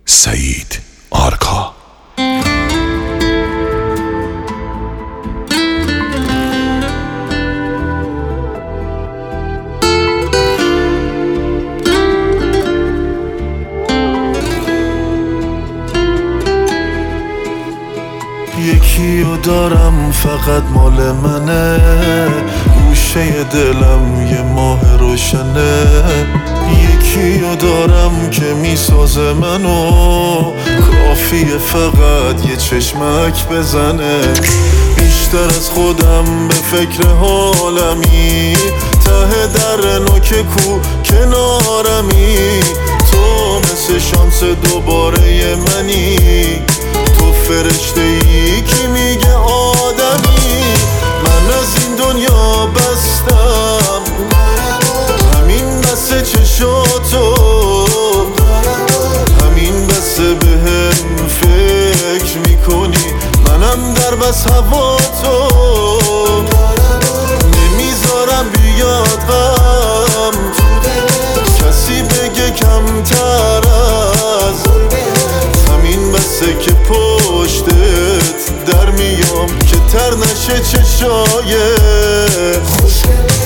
سعید آرکا. یکیو دارم فقط مال منه، گوشه دلم یه ماه روشنه. یکیو دارم که میسازه منو، کافیه فقط یه چشمک بزنه. بیشتر از خودم به فکر حالمی، ته در نوک کو کنارمی. تو مثل شانس دوباره منی، تو فرشته ای که میگه آدمی. من از این دنیا بستم، همین بسه چشاتو، همین بسه بهم فکر میکنی. منم در بس هوا تو، نمیذارم بیاد غم، کسی بگه کمتر از همین بسه که پشتت در میام که تر نشه چشای خوشگلت.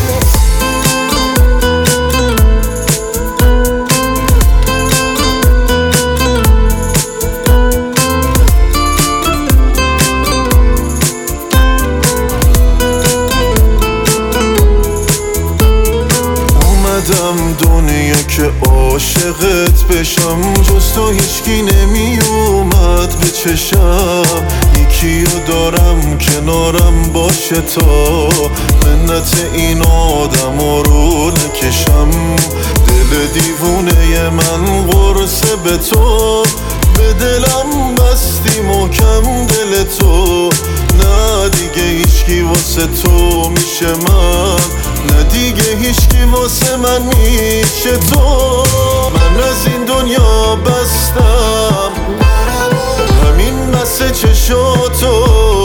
اومدم دنیا که عاشقت بشم، جز تو هیچکی نمی اومد به چشم. یکیو دارم کنارم باشه تا منت این آدم رو نکشم. دل دیوونه من قرصه به تو، به دلم بستی محکم دل تو. نه دیگه هیچکی واسه تو میشه من، نه دیگه هیچکی واسه من میشه تو. من از این دنیا بستم، همین بسه چشاتو،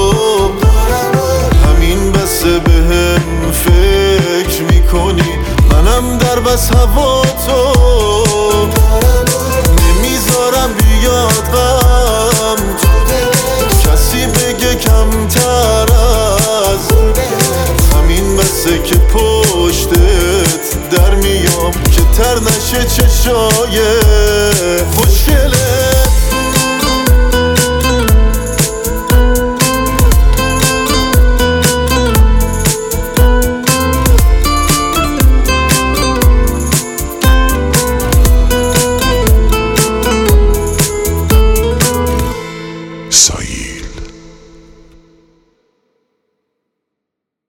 همین بسه بهم فکر میکنی. منم در بس هوا تو، نمیذارم بیاد غم، کسی بگه کمتر از همین بسه که پشتت در میام که تر نشه چشای خوشگلت. سعید